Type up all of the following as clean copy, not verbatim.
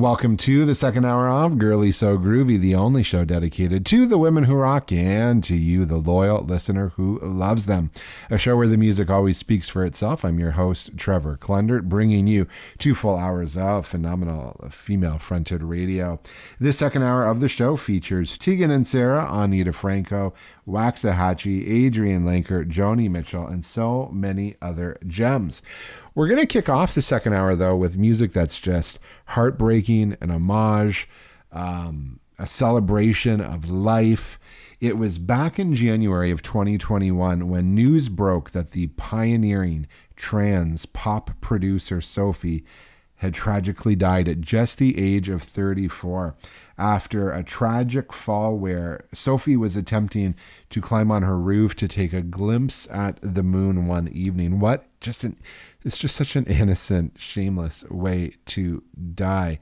welcome to the second hour of Girly So Groovy, the only show dedicated to the women who rock and to you, the loyal listener who loves them. A show where the music always speaks for itself. I'm your host, Trevor Klundert, bringing you 2 full hours of phenomenal female-fronted radio. This second hour of the show features Tegan and Sarah, Anita Franco, Waxahachie, Adrian Lenker, Joni Mitchell, and so many other gems. We're going to kick off the second hour, though, with music that's just heartbreaking, an homage, a celebration of life. It was back in January of 2021 when news broke that the pioneering trans pop producer Sophie had tragically died at just the age of 34 after a tragic fall where Sophie was attempting to climb on her roof to take a glimpse at the moon one evening. It's just such an innocent, shameless way to die,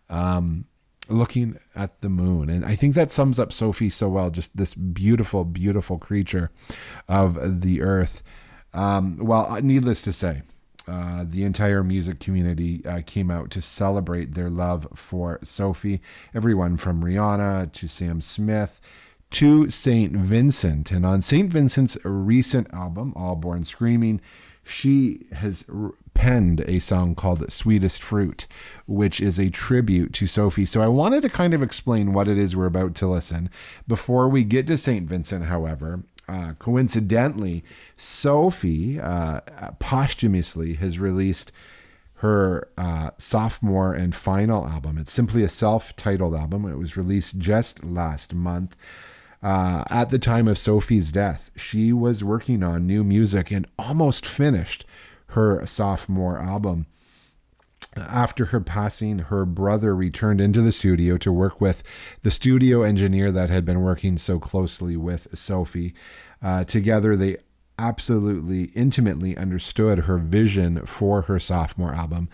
looking at the moon. And I think that sums up Sophie so well, just this beautiful, beautiful creature of the earth. Well, needless to say, the entire music community came out to celebrate their love for Sophie. Everyone from Rihanna to Sam Smith to St. Vincent. And on St. Vincent's recent album, All Born Screaming, she has penned a song called Sweetest Fruit, which is a tribute to Sophie. So I wanted to kind of explain what it is we're about to listen. Before we get to St. Vincent, however, coincidentally, Sophie posthumously has released her sophomore and final album. It's simply a self-titled album. It was released just last month. At the time of Sophie's death, she was working on new music and almost finished her sophomore album. After her passing, her brother returned into the studio to work with the studio engineer that had been working so closely with Sophie. Together, they absolutely intimately understood her vision for her sophomore album.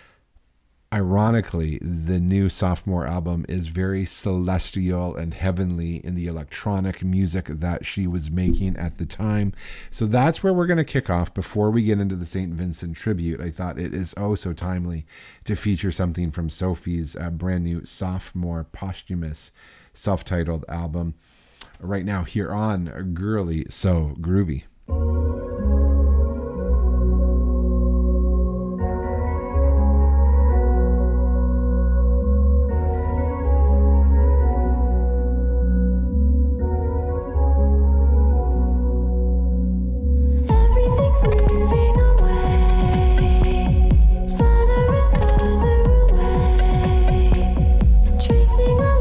Ironically, the new sophomore album is very celestial and heavenly in the electronic music that she was making at the time. So that's where we're going to kick off. Before we get into the St. Vincent tribute, I thought it is oh so timely to feature something from Sophie's brand new sophomore posthumous self-titled album right now here on Girly So Groovy.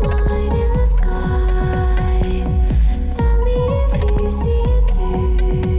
Tell me if you see it too.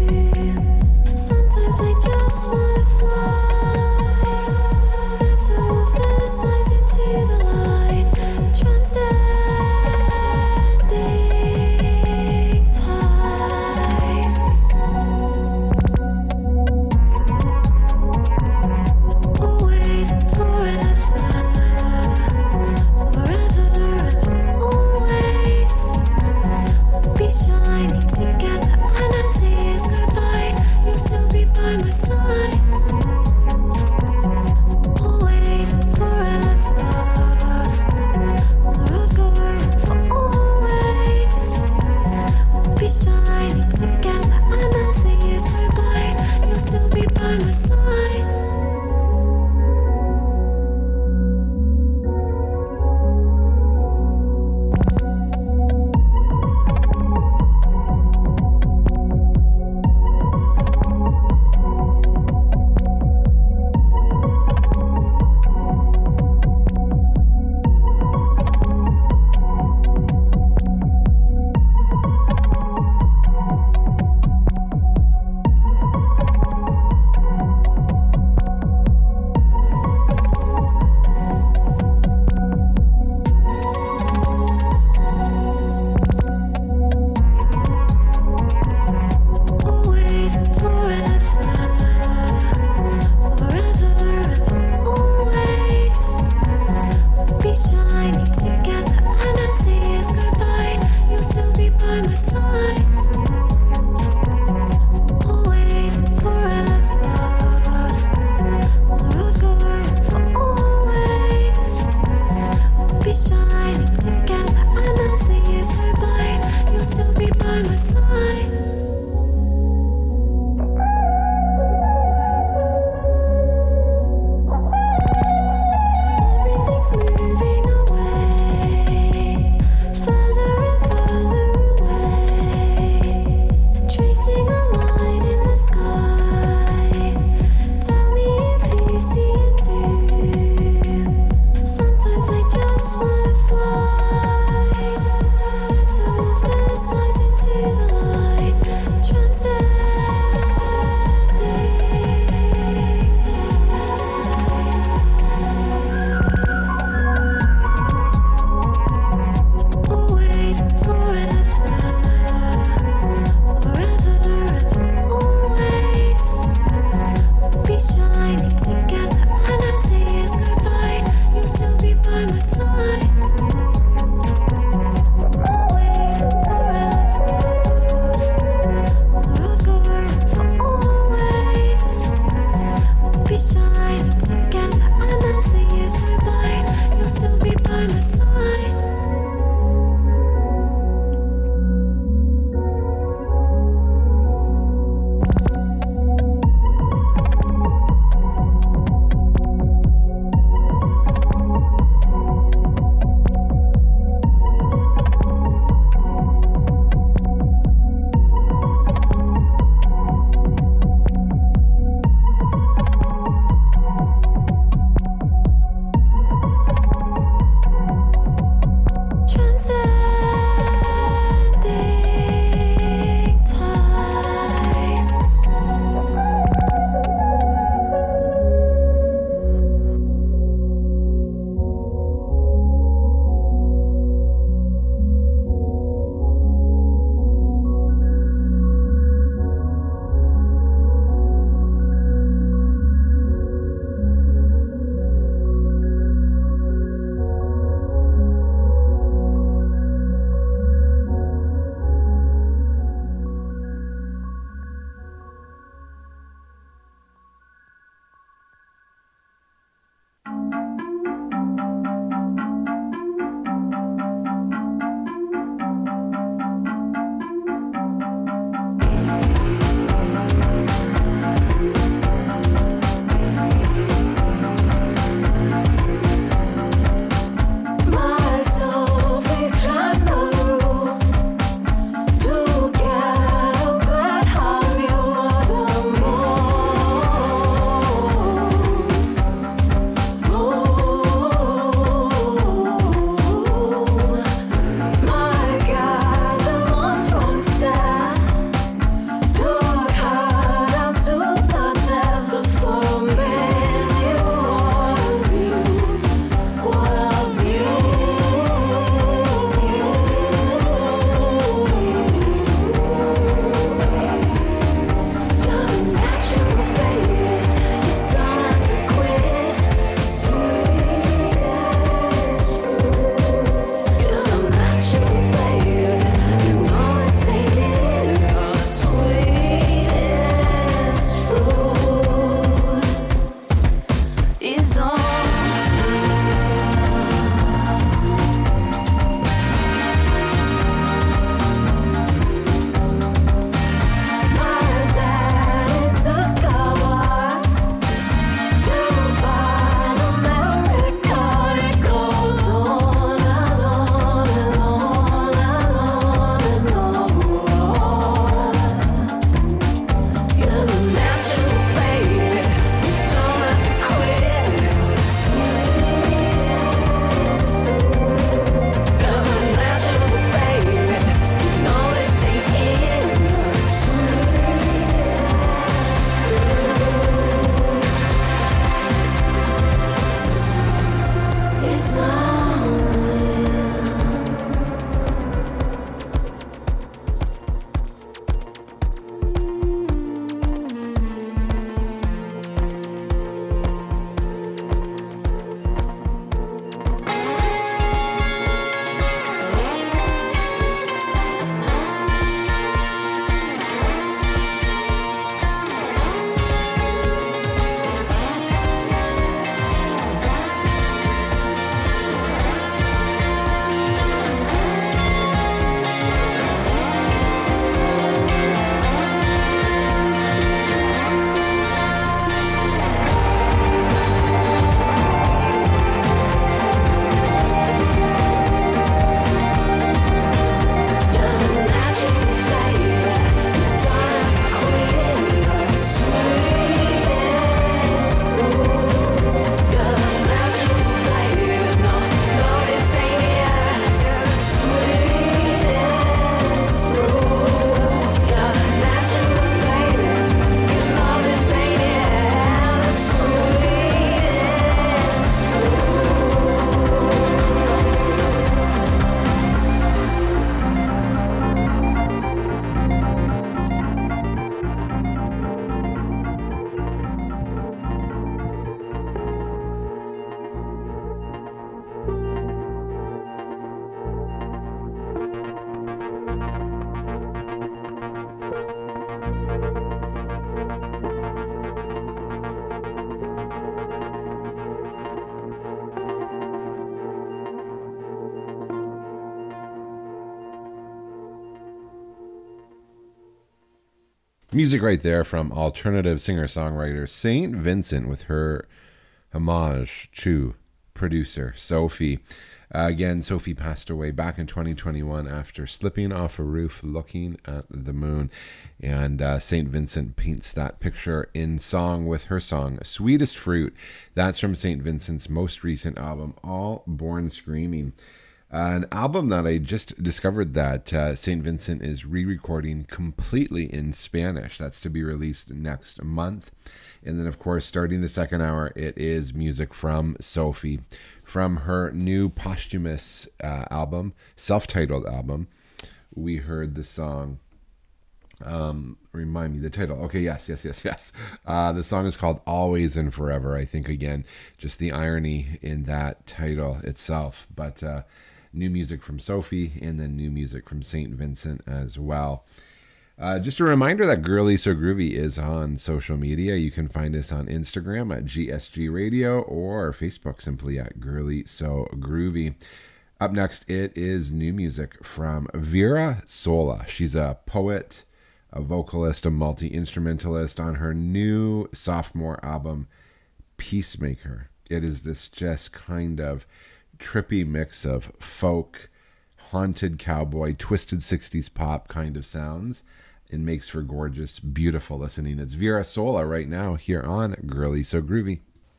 Music right there from alternative singer-songwriter St. Vincent with her homage to producer Sophie. Again, Sophie passed away back in 2021 after slipping off a roof looking at the moon. And St. Vincent paints that picture in song with her song, Sweetest Fruit. That's from St. Vincent's most recent album, All Born Screaming. An album that I just discovered that St. Vincent is re-recording completely in Spanish. That's to be released next month. And then, of course, starting the second hour, it is music from Sophie. From her new posthumous album, self-titled album, we heard the song, remind me the title. Okay, yes. The song is called Always and Forever. I think, again, just the irony in that title itself. But new music from Sophie and then new music from St. Vincent as well. Just a reminder that Girly So Groovy is on social media. You can find us on Instagram at GSG Radio or Facebook simply at Girly So Groovy. Up next, it is new music from Vera Sola. She's a poet, a vocalist, a multi-instrumentalist on her new sophomore album, Peacemaker. It is this just kind of trippy mix of folk, haunted cowboy, twisted 60s pop kind of sounds. It makes for gorgeous, beautiful listening. It's Vera Sola right now here on Girly So Groovy.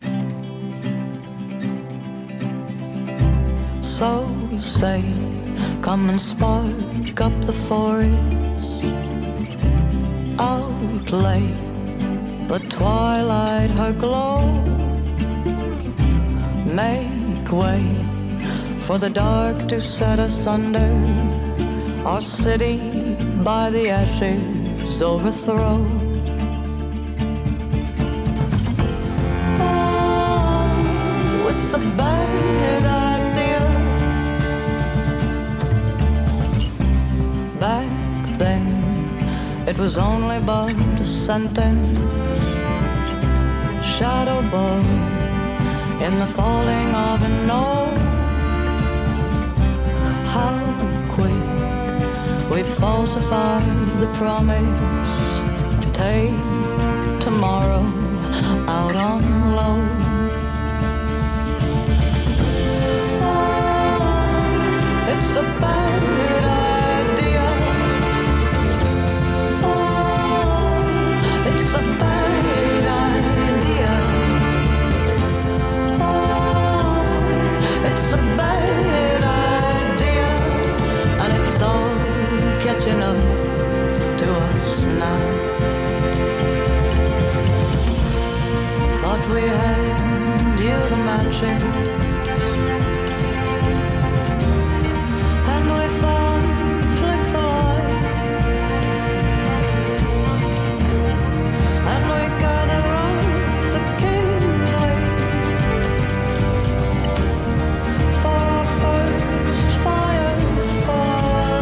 So say, come and spark up the forest. Outlay the twilight her glow. Make way for the dark to set asunder. Our city by the ashes overthrow. Oh, it's a bad idea. Back then, it was only but a sentence. Shadow boy in the falling of an oak. How quick we falsified the promise to take tomorrow out on loan. Oh, it's a bad idea. Oh, it's a bad idea. Oh, it's a bad idea. And it's all catching up to us now. But we hand you the matches, and we thought, flick the light, and we gather up the kindling for our first firefly.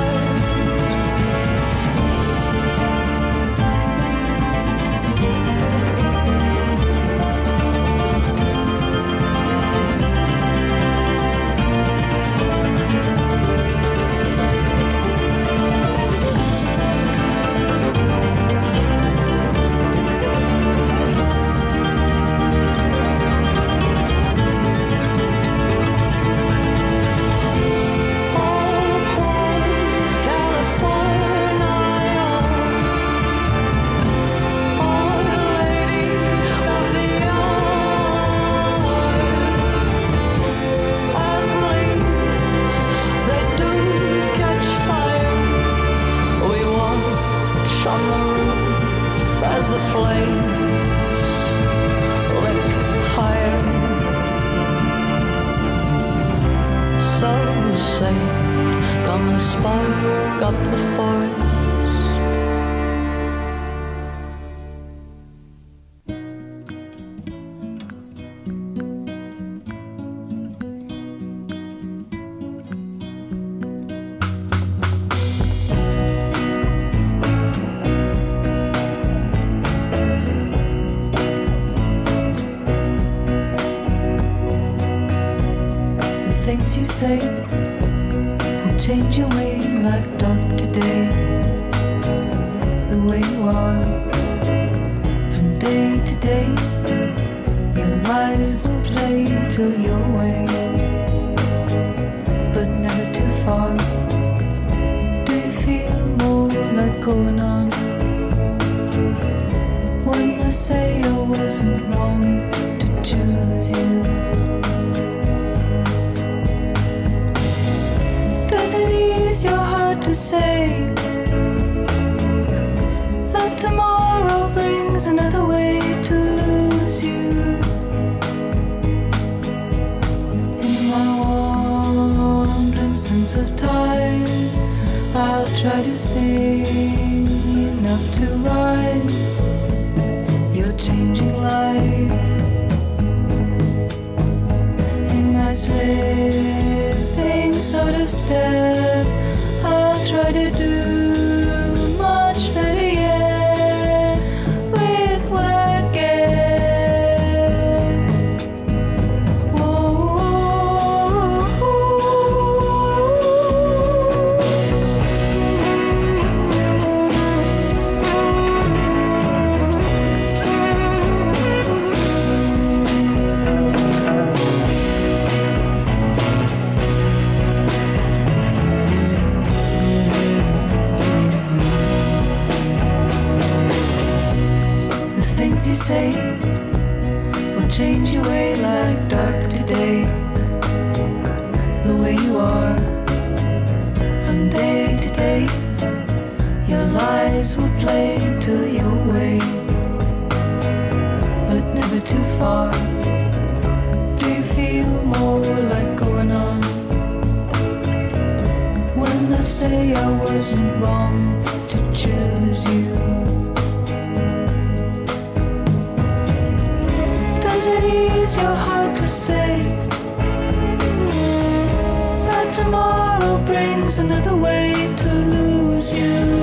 Come and spark up the forest. The things you say will change your way like Dr. Day. the way you are. From day to day, your lies will play till you're away, but never too far. Do you feel more like going on? When I say I wasn't wrong to choose you, does it ease your heart to say that tomorrow brings another way to lose you? In my wandering sense of time, I'll try to sing enough to rhyme your changing life. In my slipping sort of step, I'll try to do much better yet with what I get. Whoa. You say will change your way like dark today. The way you are from day to day, your lies will play till you're away, but never too far. Do you feel more like going on? When I say I wasn't wrong to choose you, does it ease your heart to say that tomorrow brings another way to lose you?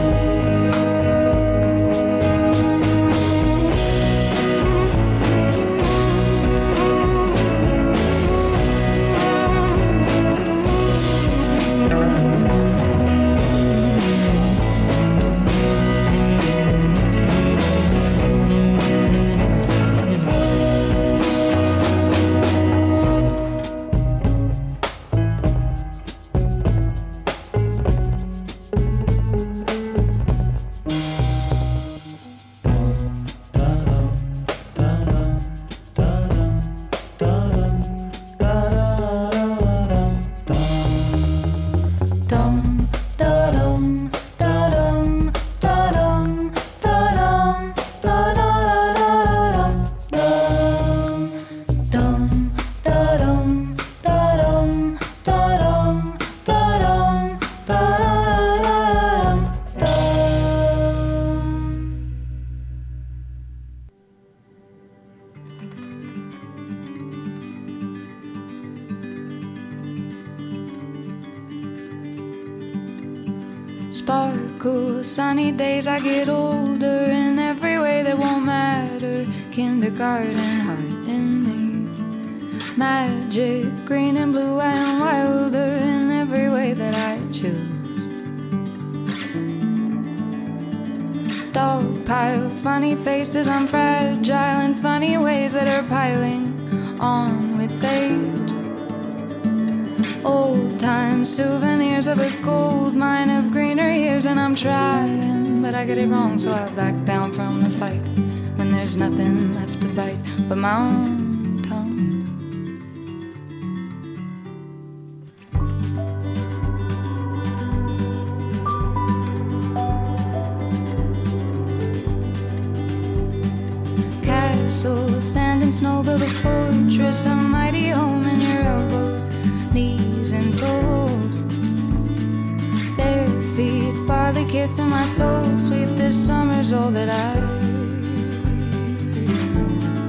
Sparkle, sunny days, I get older in every way that won't matter. Kindergarten heart in me, magic, green and blue, I am wilder in every way that I choose. Dog pile, funny faces, I'm fragile in funny ways that are piling on with age. Old time souvenirs of a gold mine of greener years, and I'm trying, but I get it wrong, so I back down from the fight when there's nothing left to bite but my own tongue. Castle, sand and snow, build a fortress, a mighty home in your elbows, knees and toes. Bare feet, barley kissing my soul, sweet this summer's all that I know.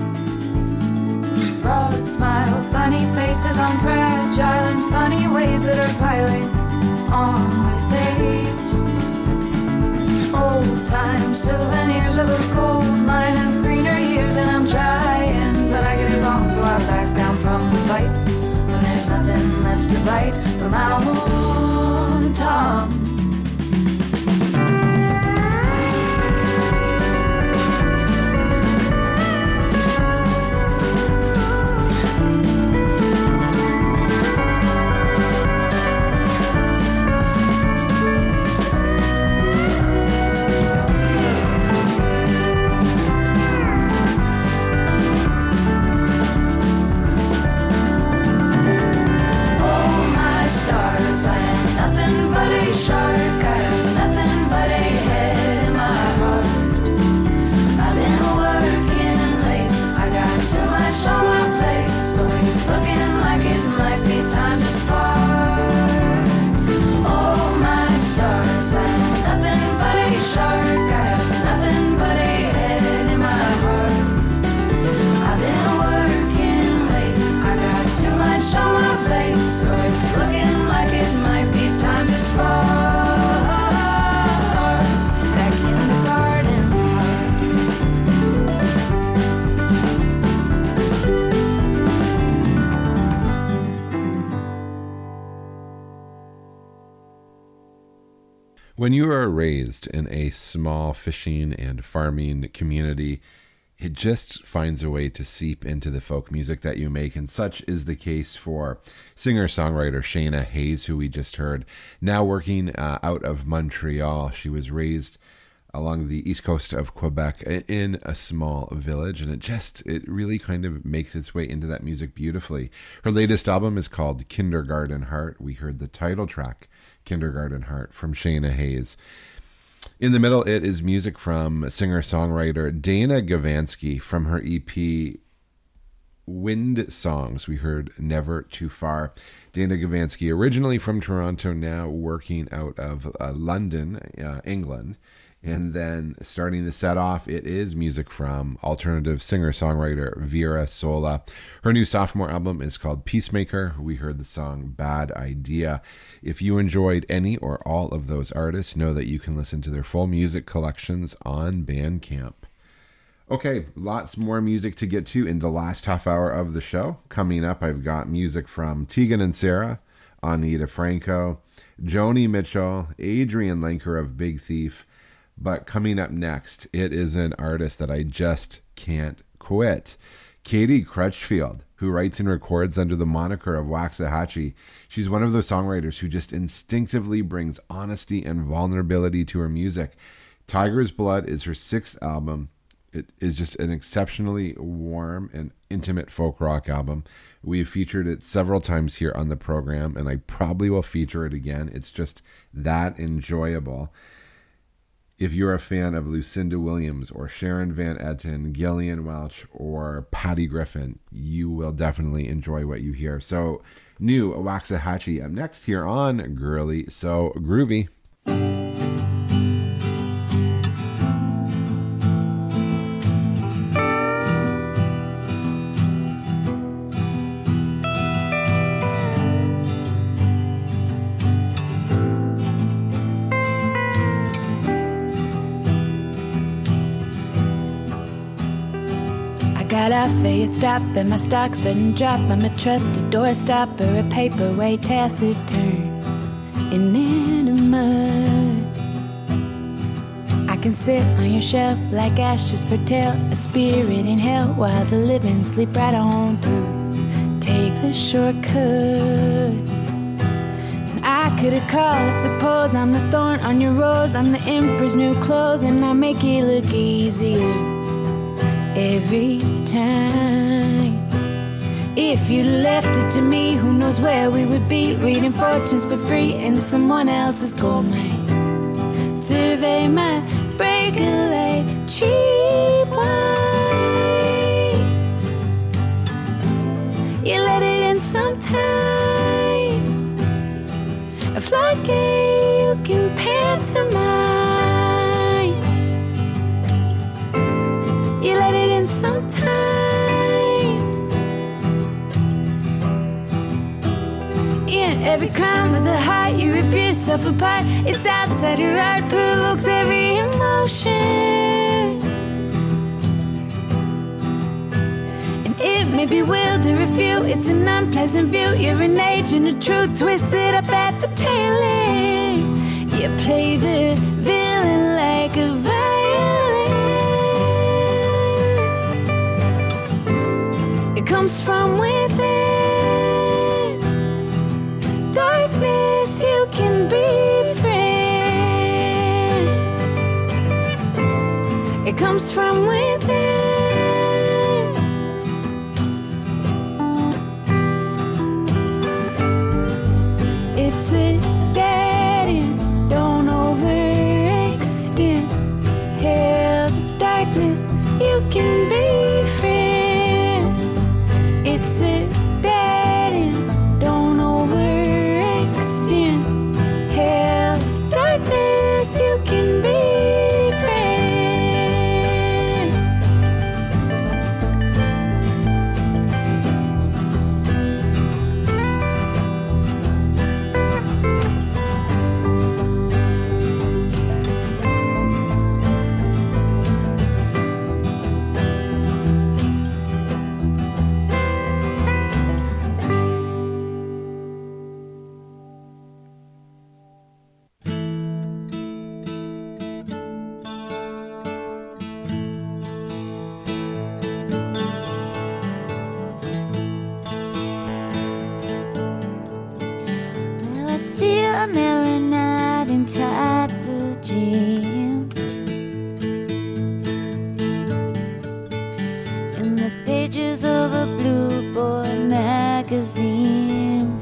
Broad smile, funny faces, I'm fragile in funny ways that are piling on with age. Old time souvenirs of a gold mine of greener years, and I'm trying, but I get it wrong, so I back down from the fight when there's nothing left to bite but my own tongue. When you are raised in a small fishing and farming community, it just finds a way to seep into the folk music that you make, and such is the case for singer-songwriter Shayna Hayes, who we just heard, now working out of Montreal. She was raised along the east coast of Quebec in a small village, and it really kind of makes its way into that music beautifully. Her latest album is called Kindergarten Heart. We heard the title track, Kindergarten Heart, from Shayna Hayes. In the middle, it is music from singer-songwriter Dana Gavansky from her EP Wind Songs. We heard Never Too Far. Dana Gavansky, originally from Toronto, now working out of London, England. And then starting the set off, it is music from alternative singer-songwriter Vera Sola. Her new sophomore album is called Peacemaker. We heard the song Bad Idea. If you enjoyed any or all of those artists, know that you can listen to their full music collections on Bandcamp. Okay, lots more music to get to in the last half hour of the show. Coming up, I've got music from Tegan and Sara, Anita Franco, Joni Mitchell, Adrian Lenker of Big Thief. But coming up next, it is an artist that I just can't quit. Katie Crutchfield, who writes and records under the moniker of Waxahachie. She's one of those songwriters who just instinctively brings honesty and vulnerability to her music. Tiger's Blood is her 6th album. It is just an exceptionally warm and intimate folk rock album. We've featured it several times here on the program, and I probably will feature it again. It's just that enjoyable. If you're a fan of Lucinda Williams or Sharon Van Etten, Gillian Welch, or Patty Griffin, you will definitely enjoy what you hear. So, new Waxahachie up next here on Girly So Groovy. Got off at a stop and my stock sudden drop. I'm a trusted doorstopper, a paperweight taciturn, inanimate. I can sit on your shelf like ashes foretell a spirit in hell while the living sleep right on through. Take the shortcut. And I could have called, I suppose I'm the thorn on your rose. I'm the emperor's new clothes and I make it look easier every time. If you left it to me, who knows where we would be, reading fortunes for free in someone else's gold mine. Survey my breakaway cheap wine. You let it in sometimes, a floodgate you can pantomime. You let it in sometimes. In every crime with a heart, you rip yourself apart. It's outside your art, provokes every emotion. And it may bewilder a few, it's an unpleasant view. You're an agent of truth, twisted up at the tail end. You play the villain like a violin. It comes from within. Darkness, you can be friend. It comes from within. It's a dead end, don't overextend. Hail the darkness, you can be friend. It's a dead end, don't overextend. Hail darkness, you can be friend. pages of a Blue Boy magazine.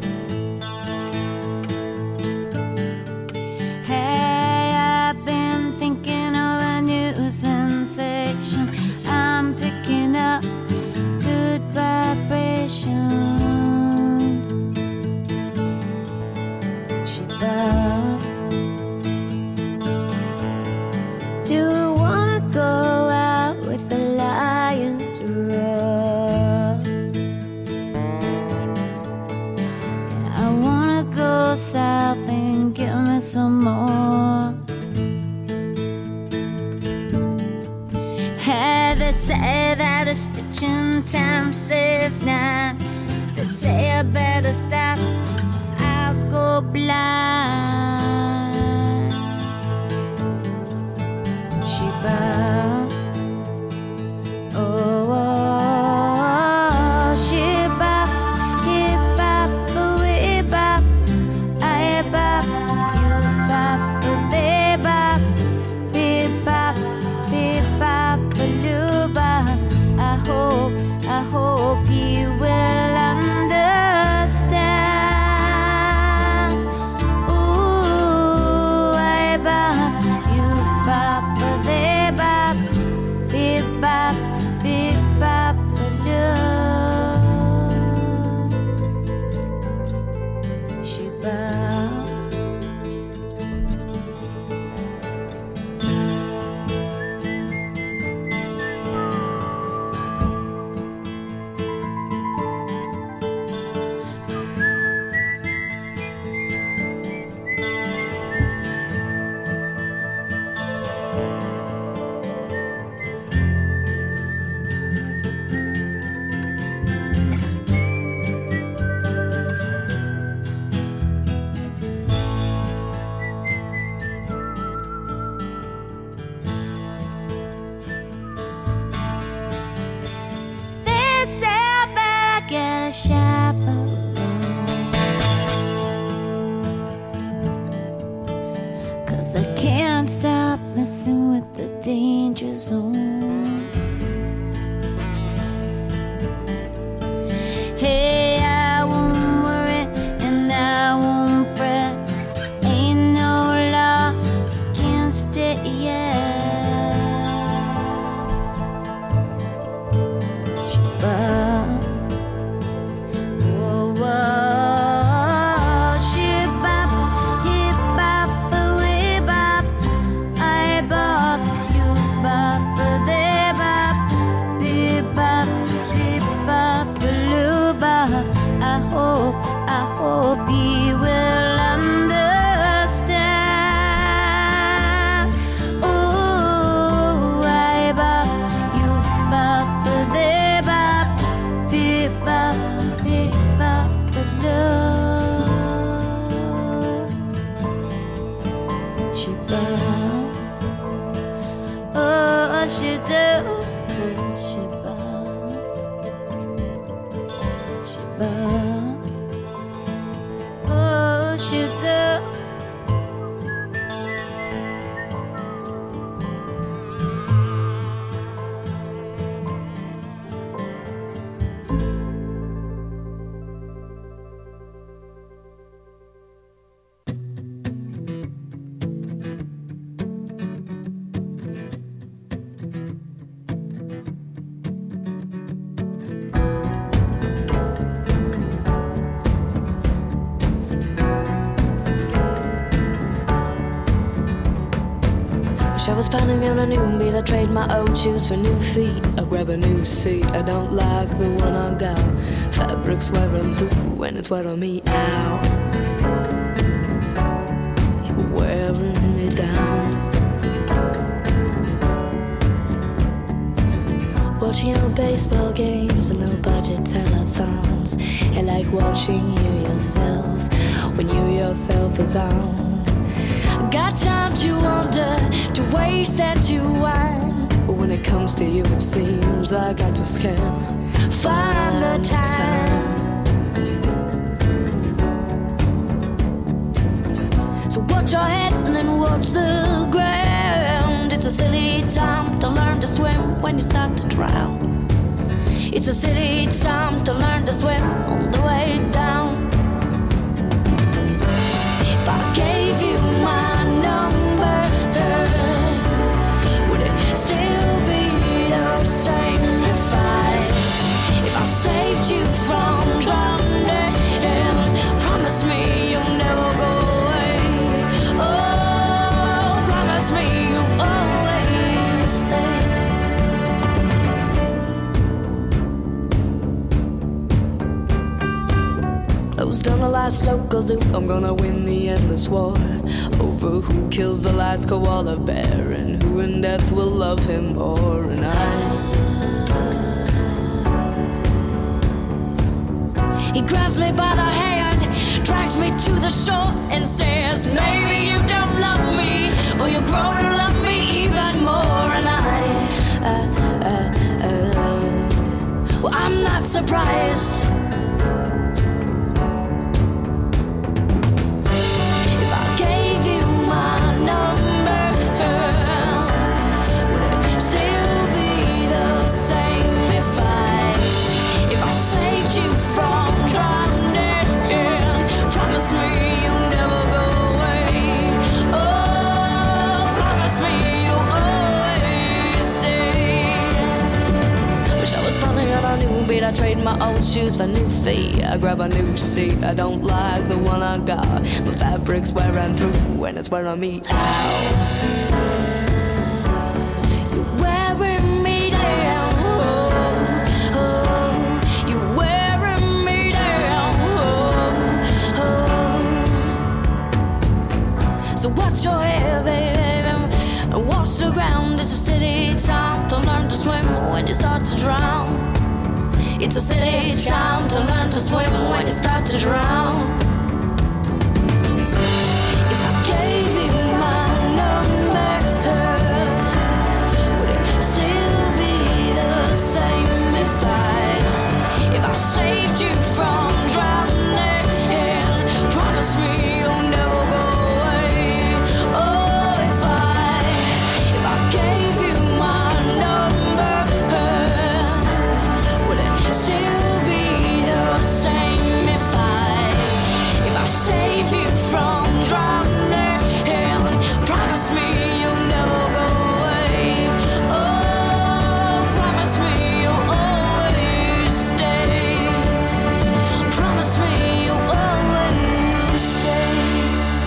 Hey, I've been thinking of a new sensation. I'm picking up good vibrations. She bowed. Do you wanna go out with the lions roar? I wanna go south and give me some more. Hey, they say that a stitch in time saves nine. They say I better stop, I'll go blind. She bowed. Oh, she bop, he bop, we bop, I bop, you bop, they bop, beep bop, beep bop, blue bop. I hope you will understand. Ooh, I bop, you bop, they bop, beep bop, beep bop, blue. She bowed. They say I better get a chaperone, 'cause I can't stop messing with the danger zone. Hey, I won't worry and I won't fret. Ain't no law against it yet. She bowed. Oh, she bop, he bop, we bop, I bop, you bop, they bop, beep bop, blue bop. I hope you will understand. Ooh, I bop, you bop, they bop, beep bop, blue. She bowed. Oh, she do. She bowed. She bowed. Oh, she do. Wish I was pounding on a new beat. I trade my old shoes for new feet. I grab a new seat. I don't like the one I got. Fabric's wearing through when it's wet on me out. You're wearing me down. Watching old baseball games and no budget telethons. I like watching you yourself when you yourself is on. Got time to wander, to waste and to whine. But when it comes to you, it seems like I just can't find the time. So watch your head and then watch the ground. It's a silly time to learn to swim when you start to drown. It's a silly time to learn to swim on the way down. If I gave you my number, would it still be the same if I saved you from drowning? Promise me you'll never go away. Oh, promise me you'll always stay. Close down the last local zoo. I'm gonna win the endless war over who kills the last koala bear and who in death will love him more. And he grabs me by the hand, drags me to the shore and says, maybe you don't love me, but you'll grow to love me even more. And well, I'm not surprised. If I gave you my number, would it still be the same if I saved you from drowning? Promise me you'll never go away. Oh, promise me you'll always stay. Wish I was probably on a new beat. I trade my old shoes for new feet. I grab a new seat. I don't like the one I got. My fabric's wearing through and it's wearing me out. You're wearing me down. You're wearing me down. So watch your hair, baby, and watch the ground. It's a steady time to learn to swim when you start to drown. It's a steady time to learn to swim when you start to drown. If I gave you my number, would it still be the same if I saved you from drowning? Promise me you'll never go away. Oh, if I gave you my number, would it still be the same if I saved you from drowning? Promise me you'll never go away. Oh, promise me you'll always stay. Promise me you'll always stay.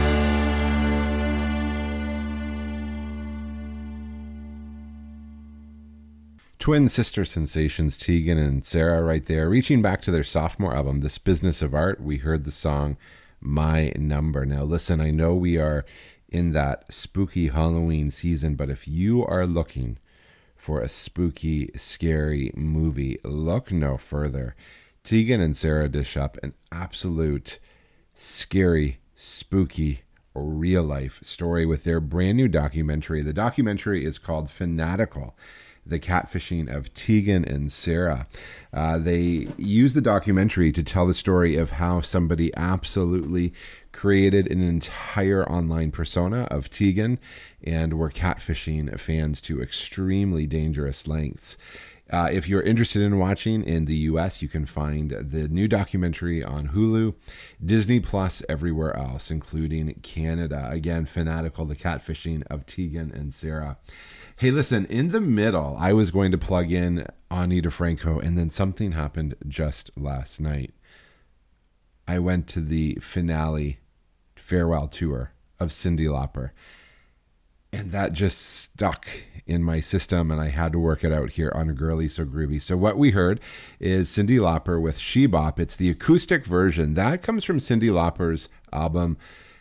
Twin sister sensations Tegan and Sara right there, reaching back to their sophomore album, This Business of Art. We heard the song My Number. Now listen, I know we are in that spooky Halloween season, but if you are looking for a spooky, scary movie, look no further. Tegan and Sara dish up an absolute scary, spooky, real-life story with their brand new documentary. The documentary is called Fanatical, the catfishing of Tegan and Sara. They use the documentary to tell the story of how somebody absolutely created an entire online persona of Tegan and were catfishing fans to extremely dangerous lengths. If you're interested in watching in the US, you can find the new documentary on Hulu, Disney Plus, everywhere else, including Canada. Again, Fanatical, the catfishing of Tegan and Sara. Hey, listen, in the middle, I was going to plug in Ani DeFranco, and then something happened just last night. I went to the finale farewell tour of Cyndi Lauper, and that just stuck in my system, and I had to work it out here on Girly So Groovy. So what we heard is Cyndi Lauper with She Bop. It's the acoustic version. That comes from Cyndi Lauper's album,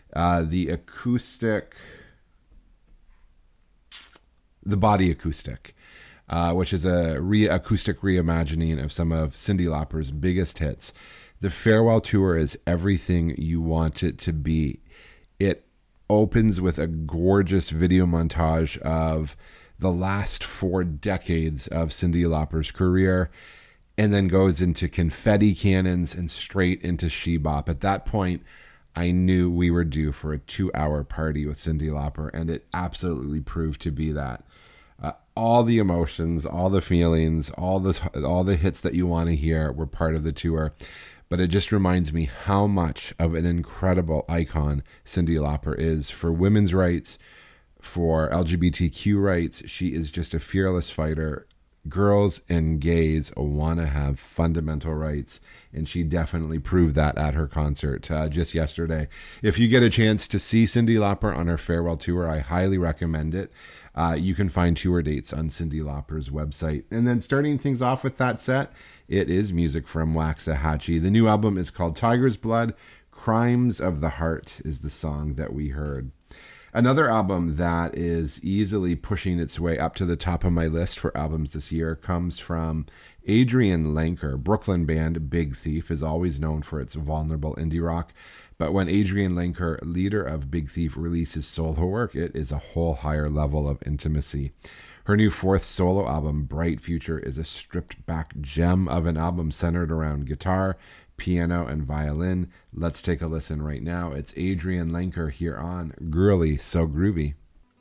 The Body Acoustic, which is a acoustic reimagining of some of Cyndi Lauper's biggest hits. The farewell tour is everything you want it to be. It opens with a gorgeous video montage of the last 4 decades of Cyndi Lauper's career, and then goes into confetti cannons and straight into She Bop. At that point, I knew we were due for a 2-hour party with Cyndi Lauper, and it absolutely proved to be that. All the emotions, all the feelings, all the hits that you want to hear were part of the tour. But it just reminds me how much of an incredible icon Cyndi Lauper is for women's rights, for LGBTQ rights. She is just a fearless fighter. Girls and gays want to have fundamental rights, and she definitely proved that at her concert just yesterday. If you get a chance to see Cyndi Lauper on her farewell tour, I highly recommend it. You can find tour dates on Cyndi Lauper's website. And then starting things off with that set, it is music from Waxahachie. The new album is called Tiger's Blood. Crimes of the Heart is the song that we heard. Another album that is easily pushing its way up to the top of my list for albums this year comes from Adrian Lenker. Brooklyn band Big Thief is always known for its vulnerable indie rock, but when Adrian Lenker, leader of Big Thief, releases solo work, it is a whole higher level of intimacy. Her new fourth solo album, Bright Future, is a stripped-back gem of an album centered around guitar, piano, and violin. Let's take a listen right now. It's Adrian Lenker here on Girly So Groovy.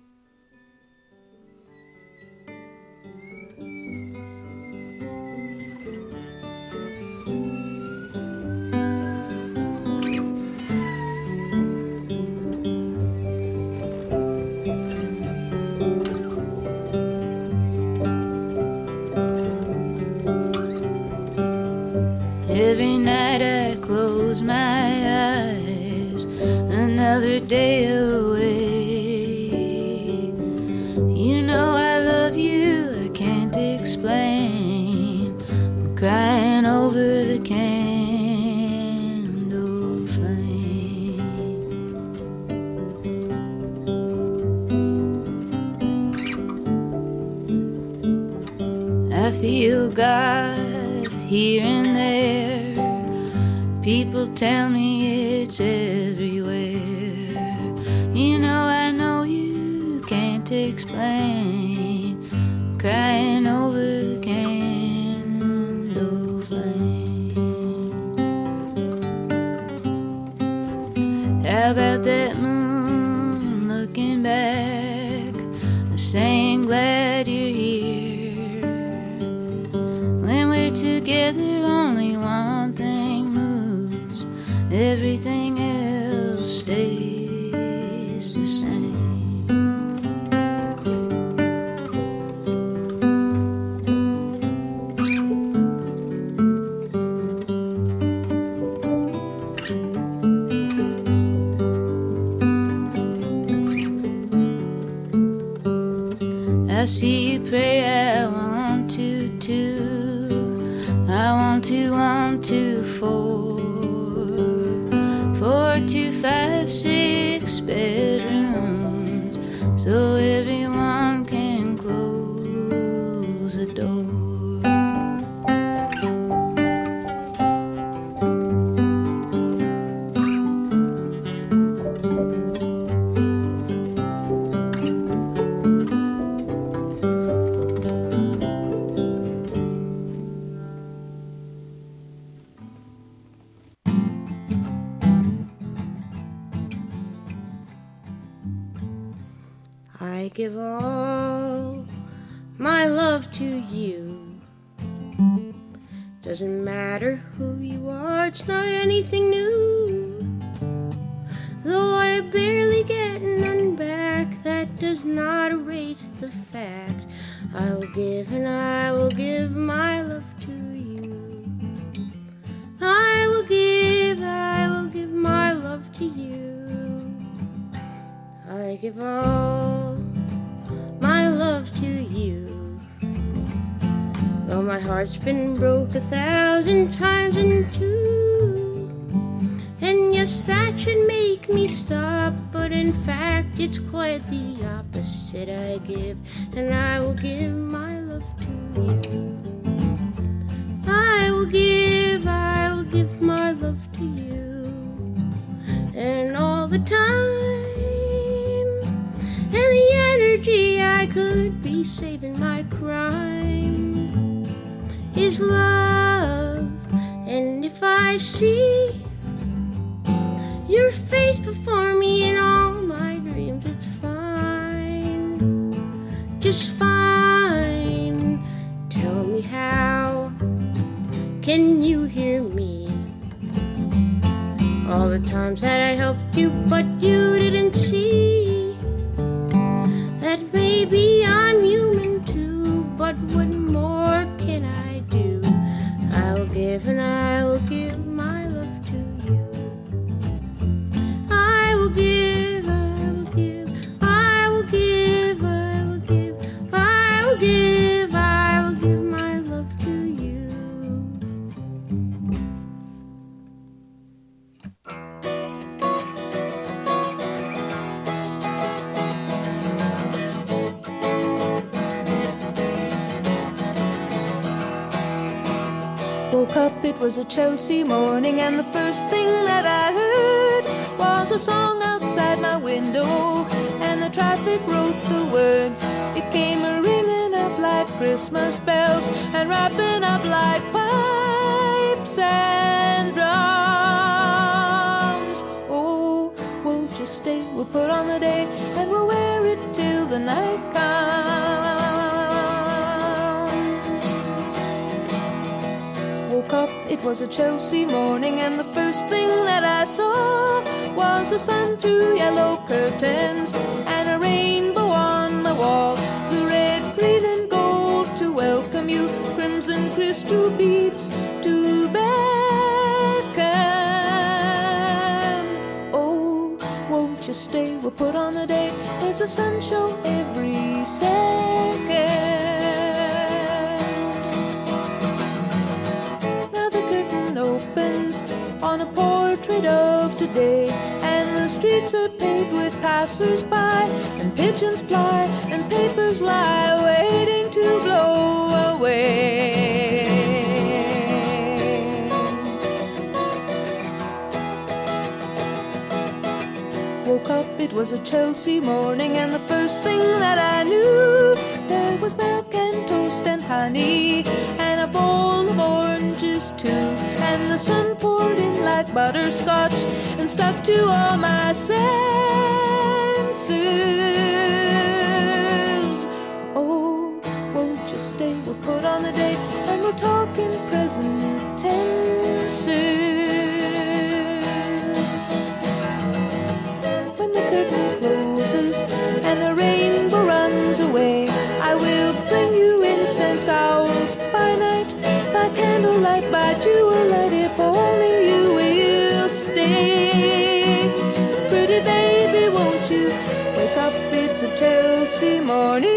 Every night I close my eyes, another day away. You know I love you, I can't explain. I'm crying over the candle flame. I feel God here and there. People tell me it's everywhere. You know you can't explain. I'm crying over the candle flame. How about that moon looking back, saying glad you're here? When we're together, only one thing moves, everything else stays the same. I see you pray, I want to too. I want to 1, 2, 4, 4, 2, 5, 6 bedrooms, so everyone can close the door. I give all my love to you. Doesn't matter who you are, it's not anything new. Though I barely get none back, that does not erase the fact I will give and I will give my love to you. I will give my love to you. I give all my love to you. Though my heart's been broke 1,000 times in two, and yes, that should make me stop, but in fact it's quite the opposite. I give and I will give my love to you. I will give my love to you. And all the time and the energy I could be saving, my crime is love. And if I see your face before me in all my dreams, it's fine, just fine. can you hear me? All the times that I helped you, but you didn't see that maybe I'm human too, but what more can I do? I will give and I will give my love to you. I will give, I will give, I will give, I will give, I will give, I will give my love to you. Woke up, it was a Chelsea morning, and the first thing that I heard was a song outside my window, and the traffic wrote the words. It came a-ringing up like Christmas bells, and wrapping up like pipes and drums. Oh, won't you stay? We'll put on the day, and we'll wear it till the night comes. Woke up, it was a Chelsea morning, and the first thing that I saw was the sun through yellow curtains and a rainbow on the wall. The red, green and gold to welcome you, crimson crystal beads to beckon. Oh, won't you stay? We'll put on a day. There's a sun show every second. Opens on a portrait of today, and the streets are paved with passers-by, and pigeons fly and papers lie waiting to blow away. Woke up, it was a Chelsea morning, and the first thing that I knew, there was milk and toast and honey, and a bowl of oranges too, and the sun poured in like butterscotch and stuck to all my senses. Oh, won't you stay? We'll put on the day, and we'll talk in present tenses. When the curtain closes and the rainbow runs away, I will bring you incense owls by night, by candlelight, by jewellight, if only you will stay. Pretty baby, won't you wake up? It's a Chelsea morning.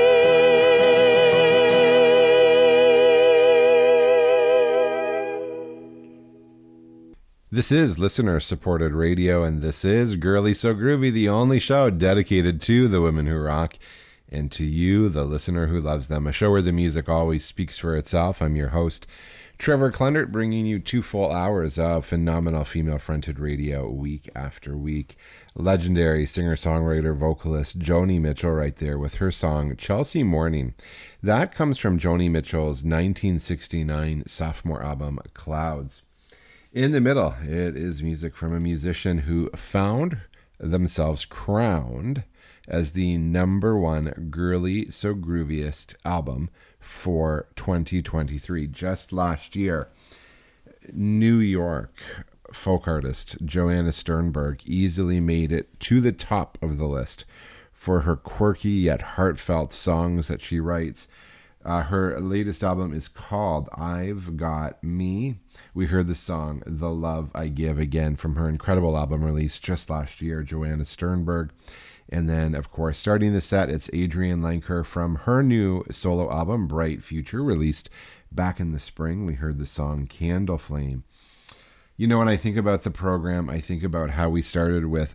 This is listener-supported radio, and this is Girly So Groovy, the only show dedicated to the women who rock and to you, the listener who loves them. A show where the music always speaks for itself. I'm your host, Trevor Klendert, bringing you 2 full hours of phenomenal female-fronted radio week after week. Legendary singer-songwriter, vocalist Joni Mitchell right there with her song Chelsea Morning. That comes from Joni Mitchell's 1969 sophomore album, Clouds. In the middle, it is music from a musician who found themselves crowned as the #1 Girly So Grooviest album for 2023. Just last year, New York folk artist Joanna Sternberg easily made it to the top of the list for her quirky yet heartfelt songs that she writes. Her latest album is called I've Got Me. We heard the song The Love I Give again from her incredible album released just last year, Joanna Sternberg. And then, of course, starting the set, it's Adrienne Lenker from her new solo album, Bright Future, released back in the spring. We heard the song Candle Flame. You know, when I think about the program, I think about how we started with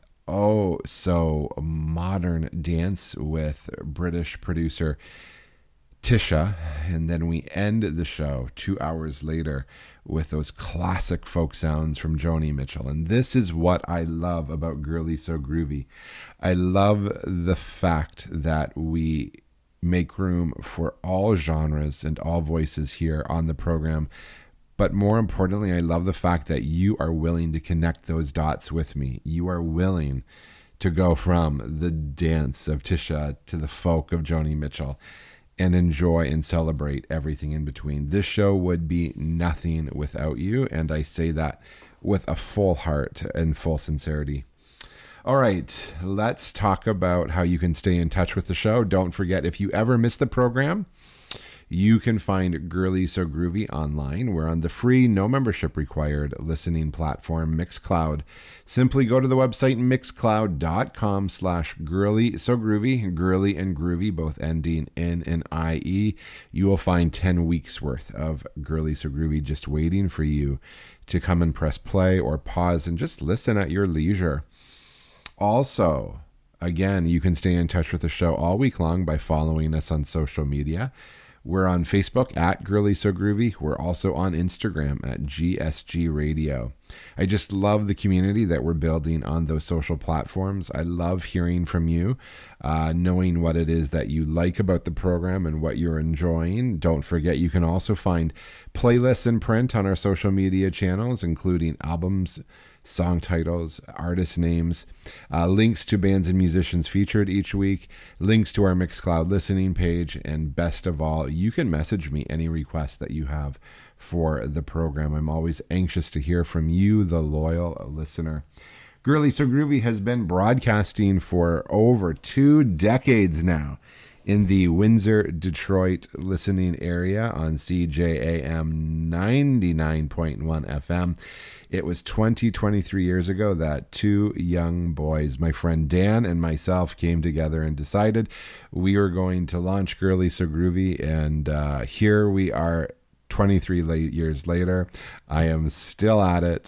so modern dance with British producer Tisha, and then we end the show 2 hours later with those classic folk sounds from Joni Mitchell. And this is what I love about Girly So Groovy. I love the fact that we make room for all genres and all voices here on the program. But more importantly, I love the fact that you are willing to connect those dots with me. You are willing to go from the dance of Tisha to the folk of Joni Mitchell. and enjoy and celebrate everything in between. This show would be nothing without you, and I say that with a full heart and full sincerity. All right, let's talk about how you can stay in touch with the show. Don't forget, if you ever miss the program, you can find Girly So Groovy online. We're on the free, no membership required listening platform Mixcloud. Simply go to the website mixcloud.com/girly so groovy, girly and groovy, both ending in and IE. You will find 10 weeks worth of Girly So Groovy just waiting for you to come and press play or pause and just listen at your leisure. Also, again, you can stay in touch with the show all week long by following us on social media. We're on Facebook at Girly So Groovy. We're also on Instagram at GSG Radio. I just love the community that we're building on those social platforms. I love hearing from you, knowing what it is that you like about the program and what you're enjoying. Don't forget, you can also find playlists in print on our social media channels, including albums, song titles, artist names, links to bands and musicians featured each week, links to our Mixcloud listening page, and best of all, you can message me any requests that you have for the program. I'm always anxious to hear from you, the loyal listener. Girly So Groovy has been broadcasting for over 2 decades now in the Windsor, Detroit listening area on CJAM 99.1 FM. It was 23 years ago that 2 young boys, my friend Dan and myself, came together and decided we were going to launch Girly So Groovy, and here we are 23 years later. I am still at it,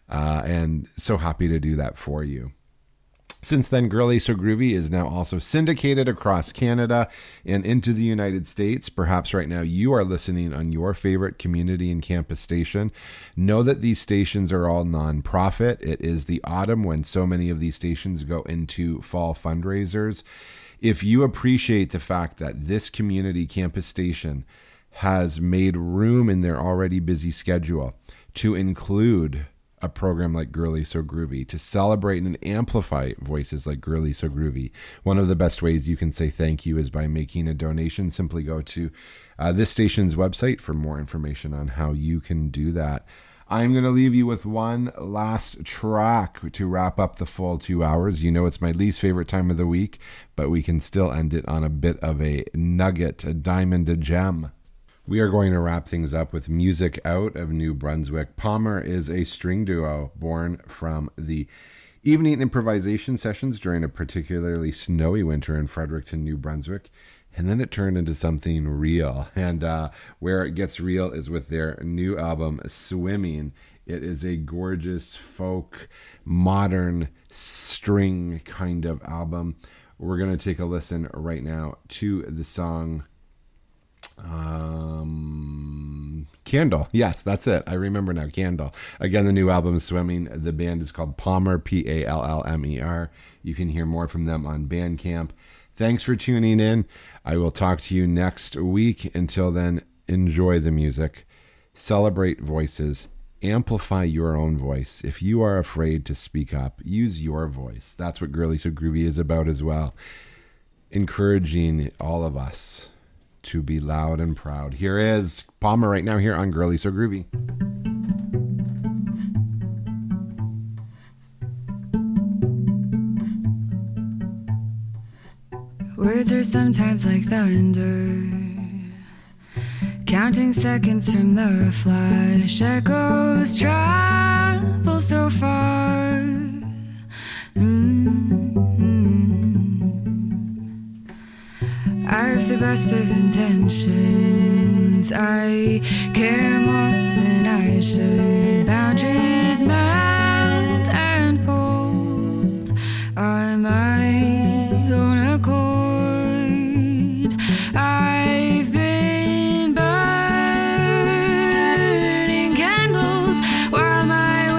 and so happy to do that for you. Since then, Girly So Groovy is now also syndicated across Canada and into the United States. Perhaps right now you are listening on your favorite community and campus station. Know that these stations are all nonprofit. It is the autumn when so many of these stations go into fall fundraisers. If you appreciate the fact that this community campus station has made room in their already busy schedule to include a program like Girly So Groovy, to celebrate and amplify voices like Girly So Groovy, one of the best ways you can say thank you is by making a donation. Simply go to this station's website for more information on how you can do that. I'm going to leave you with one last track to wrap up the full 2 hours. You know it's my least favorite time of the week, but we can still end it on a bit of a nugget, a diamond, a gem. We are going to wrap things up with music out of New Brunswick. Palmer is a string duo born from the evening improvisation sessions during a particularly snowy winter in Fredericton, New Brunswick. And then it turned into something real. And where it gets real is with their new album, Swimming. It is a gorgeous folk, modern string kind of album. We're going to take a listen right now to the song Candle. Yes, that's it. I remember now. Candle. Again, the new album is Swimming. The band is called Palmer, Pallmer. You can hear more from them on Bandcamp. Thanks for tuning in. I will talk to you next week. Until then, enjoy the music, celebrate voices, amplify your own voice. If you are afraid to speak up, use your voice. That's what Girly So Groovy is about as well. Encouraging all of us to be loud and proud. Here is Palmer right now here on Girly So Groovy. Words are sometimes like thunder, counting seconds from the flash. Echoes travel so far. I have the best of intentions. I care more than I should. Boundaries melt and fold on my own accord. I've been burning candles while my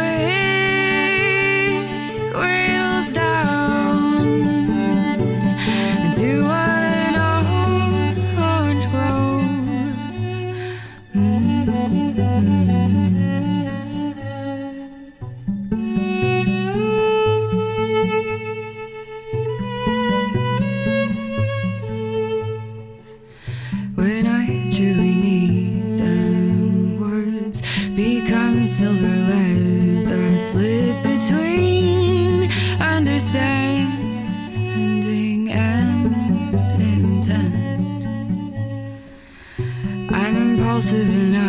wake rattles down into an orange glow.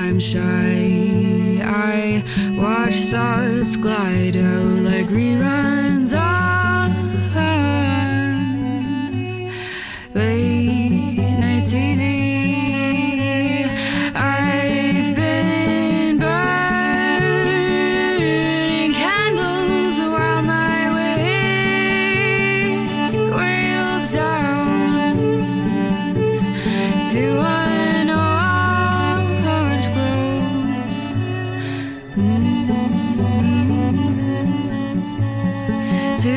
I'm shy. I watch thoughts glide out like reruns on late night TV. I've been burning candles while my wake wails down to an orange glow. To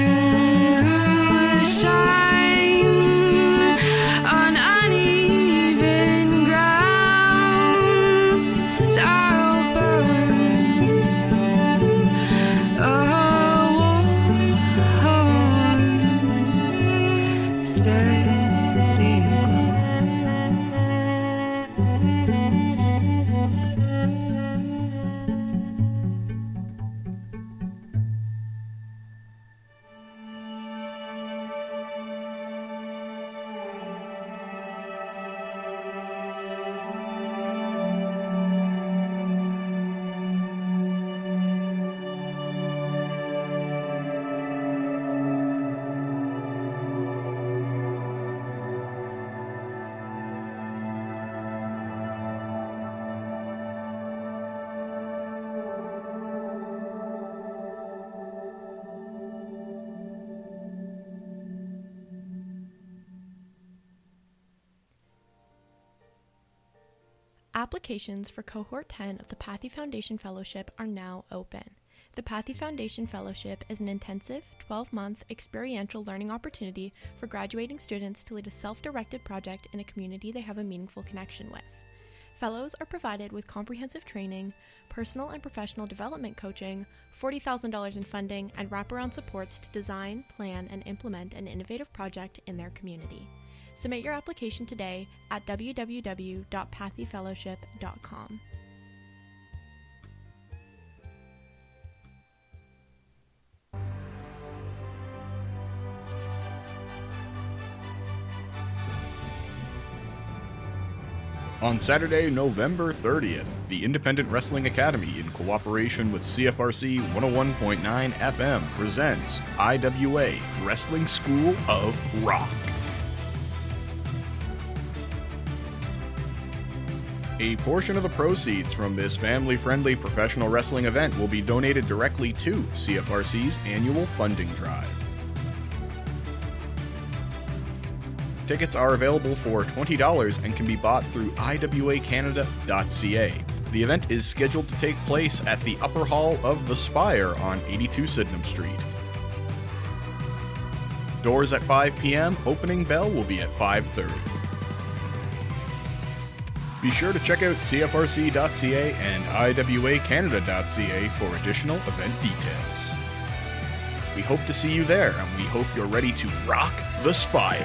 shine on uneven ground, I'll burn a warm, steady glow. Applications for Cohort 10 of the Pathy Foundation Fellowship are now open. The Pathy Foundation Fellowship is an intensive, 12-month experiential learning opportunity for graduating students to lead a self-directed project in a community they have a meaningful connection with. Fellows are provided with comprehensive training, personal and professional development coaching, $40,000 in funding, and wraparound supports to design, plan, and implement an innovative project in their community. Submit your application today at www.pathyfellowship.com. On Saturday, November 30th, the Independent Wrestling Academy, in cooperation with CFRC 101.9 FM, presents IWA Wrestling School of Rock. A portion of the proceeds from this family-friendly professional wrestling event will be donated directly to CFRC's annual funding drive. Tickets are available for $20 and can be bought through iwacanada.ca. The event is scheduled to take place at the Upper Hall of the Spire on 82 Sydenham Street. Doors at 5 p.m., opening bell will be at 5:30. Be sure to check out CFRC.ca and iwacanada.ca for additional event details. We hope to see you there, and we hope you're ready to rock the Spire.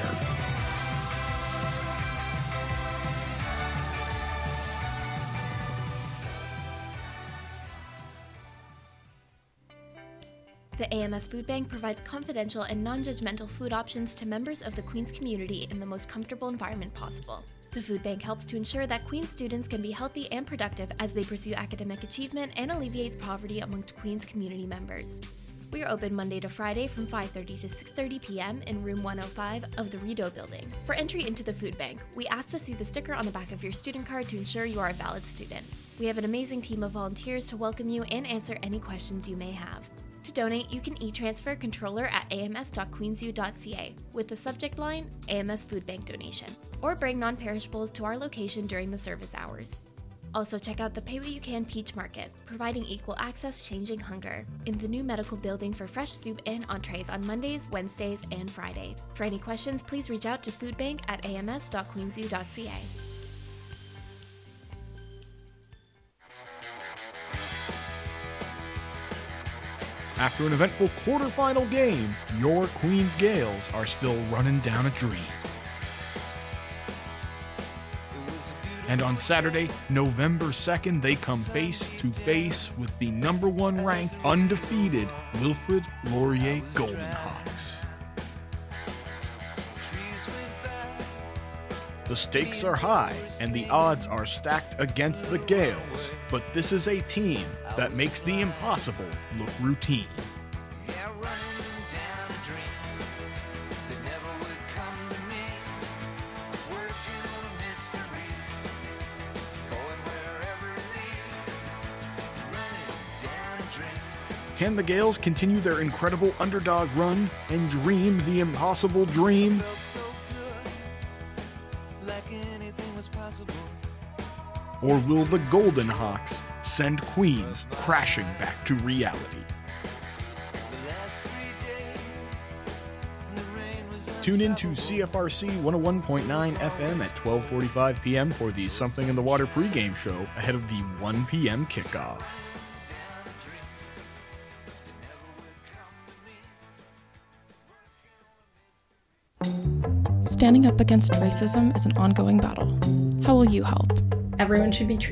The AMS Food Bank provides confidential and non-judgmental food options to members of the Queen's community in the most comfortable environment possible. The Food Bank helps to ensure that Queen's students can be healthy and productive as they pursue academic achievement and alleviates poverty amongst Queen's community members. We are open Monday to Friday from 5:30 to 6:30 p.m. in room 105 of the Rideau building. For entry into the Food Bank, we ask to see the sticker on the back of your student card to ensure you are a valid student. We have an amazing team of volunteers to welcome you and answer any questions you may have. To donate, you can e-transfer controller at ams.queensu.ca with the subject line AMS Food Bank donation, or bring non-perishables to our location during the service hours. Also check out the Pay What You Can Peach Market, providing equal access changing hunger, in the new medical building for fresh soup and entrees on Mondays, Wednesdays, and Fridays. For any questions, please reach out to foodbank at ams.queensu.ca. After an eventful quarterfinal game, your Queen's Gales are still running down a dream. And on Saturday, November 2nd, they come face to face with the number one ranked, undefeated Wilfrid Laurier Golden Hawks. The stakes are high, and the odds are stacked against the Gales, but this is a team that makes the impossible look routine. Can the Gales continue their incredible underdog run and dream the impossible dream? Or will the Golden Hawks send Queens crashing back to reality? Tune in to CFRC 101.9 FM at 12:45 p.m. for the Something in the Water pregame show ahead of the 1 p.m. kickoff. Standing up against racism is an ongoing battle. How will you help? Everyone should be treated